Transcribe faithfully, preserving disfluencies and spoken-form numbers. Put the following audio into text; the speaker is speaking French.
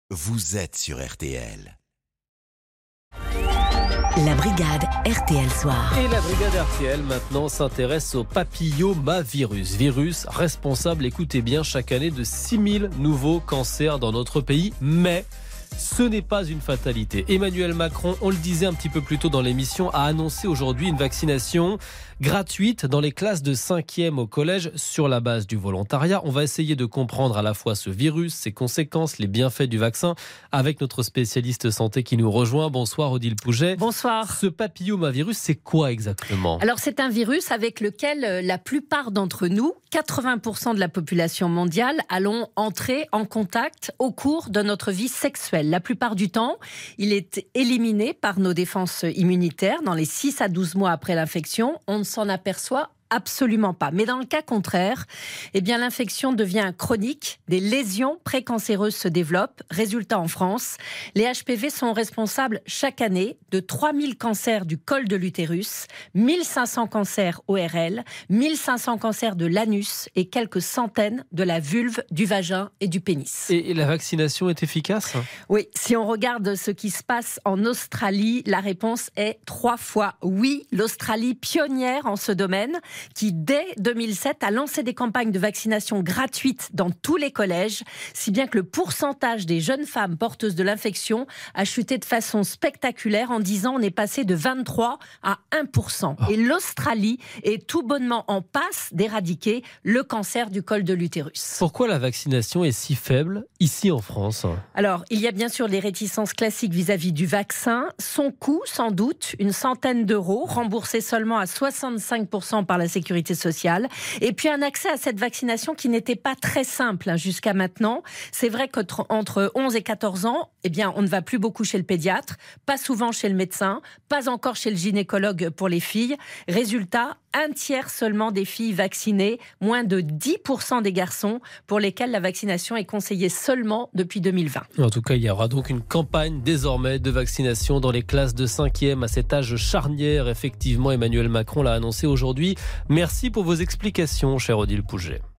vous êtes sur R T L. La brigade R T L Soir. Et la brigade R T L maintenant s'intéresse au papillomavirus. Virus responsable, écoutez bien, chaque année de six mille nouveaux cancers dans notre pays. Mais ce n'est pas une fatalité. Emmanuel Macron, on le disait un petit peu plus tôt dans l'émission, a annoncé aujourd'hui une vaccination gratuite dans les classes de cinquième au collège sur la base du volontariat. On va essayer de comprendre à la fois ce virus, ses conséquences, les bienfaits du vaccin avec notre spécialiste santé qui nous rejoint. Bonsoir Odile Pouget. Bonsoir. Ce papillomavirus, c'est quoi exactement ? Alors c'est un virus avec lequel la plupart d'entre nous, quatre-vingts pour cent de la population mondiale, allons entrer en contact au cours de notre vie sexuelle. La plupart du temps, il est éliminé par nos défenses immunitaires dans les six à douze mois après l'infection. On ne s'en aperçoit absolument pas. Mais dans le cas contraire, eh bien, l'infection devient chronique, des lésions précancéreuses se développent. Résultat, en France, les H P V sont responsables chaque année de trois mille cancers du col de l'utérus, mille cinq cents cancers O R L, mille cinq cents cancers de l'anus et quelques centaines de la vulve, du vagin et du pénis. Et la vaccination est efficace ? Oui, si on regarde ce qui se passe en Australie, la réponse est trois fois oui. L'Australie, pionnière en ce domaine, qui dès deux mille sept a lancé des campagnes de vaccination gratuites dans tous les collèges, si bien que le pourcentage des jeunes femmes porteuses de l'infection a chuté de façon spectaculaire. En dix ans, on est passé de vingt-trois à un pour cent. Oh. Et l'Australie est tout bonnement en passe d'éradiquer le cancer du col de l'utérus. Pourquoi la vaccination est si faible ici en France ? Alors, il y a bien sûr les réticences classiques vis-à-vis du vaccin. Son coût, sans doute, une centaine d'euros, remboursé seulement à soixante-cinq pour cent par la sécurité sociale. Et puis un accès à cette vaccination qui n'était pas très simple hein, jusqu'à maintenant. C'est vrai qu'entre onze et quatorze ans, eh bien, on ne va plus beaucoup chez le pédiatre, pas souvent chez le médecin, pas encore chez le gynécologue pour les filles. Résultat, un tiers seulement des filles vaccinées, moins de dix pour cent des garçons pour lesquels la vaccination est conseillée seulement depuis deux mille vingt. En tout cas, il y aura donc une campagne désormais de vaccination dans les classes de cinquième à cet âge charnière. Effectivement, Emmanuel Macron l'a annoncé aujourd'hui. Merci pour vos explications, chère Odile Pouget.